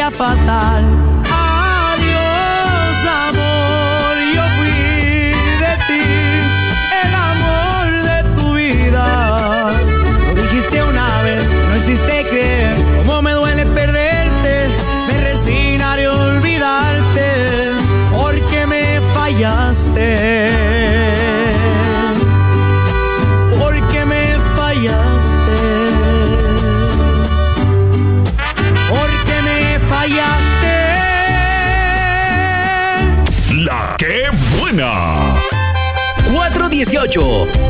era fatal. Adiós, amor, yo fui de ti, el amor de tu vida. Lo dijiste una vez, no existe creer. Cómo me duele perderte, me resignaré a olvidarte, porque me fallaste. Porque me fallaste. Porque me fallaste. La que buena. 418